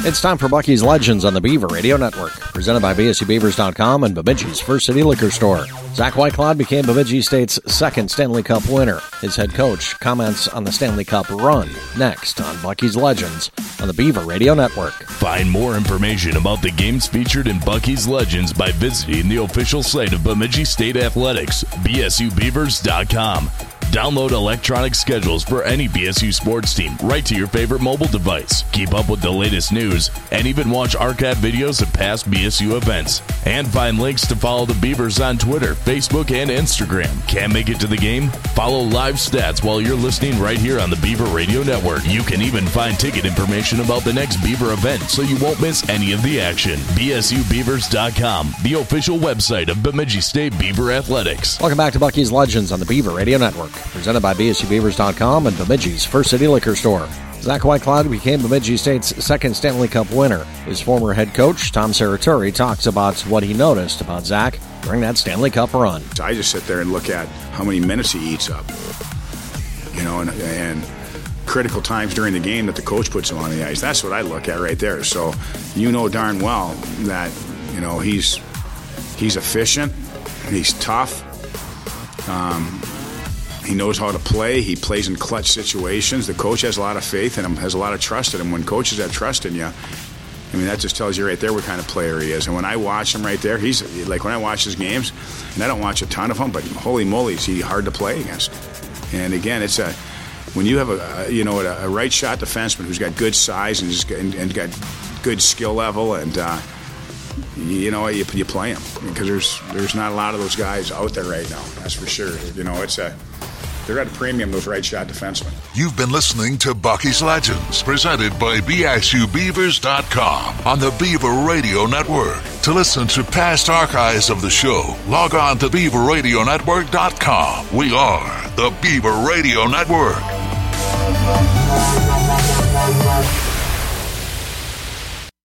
It's time for Bucky's Legends on the Beaver Radio Network, presented by BSUBeavers.com and Bemidji's First City Liquor Store. Zach Whitecloud became Bemidji State's second Stanley Cup winner. His head coach comments on the Stanley Cup run next on Bucky's Legends on the Beaver Radio Network. Find more information about the games featured in Bucky's Legends by visiting the official site of Bemidji State Athletics, BSUBeavers.com. Download electronic schedules for any BSU sports team right to your favorite mobile device. Keep up with the latest news and even watch archive videos of past BSU events. And find links to follow the Beavers on Twitter, Facebook, and Instagram. Can't make it to the game? Follow live stats while you're listening right here on the Beaver Radio Network. You can even find ticket information about the next Beaver event so you won't miss any of the action. BSUBeavers.com, the official website of Bemidji State Beaver Athletics. Welcome back to Bucky's Legends on the Beaver Radio Network, presented by BSUBeavers.com and Bemidji's First City Liquor Store. Zach Whitecloud became Bemidji State's second Stanley Cup winner. His former head coach, Tom Serratore, talks about what he noticed about Zach during that Stanley Cup run. I just sit there and look at how many minutes he eats up, and critical times during the game that the coach puts him on the ice. That's what I look at right there. So you know darn well that, he's efficient, he's tough. He knows how to play. He plays in clutch situations. The coach has a lot of faith in him, has a lot of trust in him. When coaches have trust in you, that just tells you right there what kind of player he is. And when I watch him right there, he's like, when I watch his games, and I don't watch a ton of them, but holy moly, is he hard to play against. And again, when you have a right shot defenseman who's got good size and got good skill level, and you play him, because there's not a lot of those guys out there right now. That's for sure. They're at a premium, those right shot defensemen. You've been listening to Bucky's Legends, presented by BSUBeavers.com on the Beaver Radio Network. To listen to past archives of the show, log on to BeaverRadioNetwork.com. We are the Beaver Radio Network.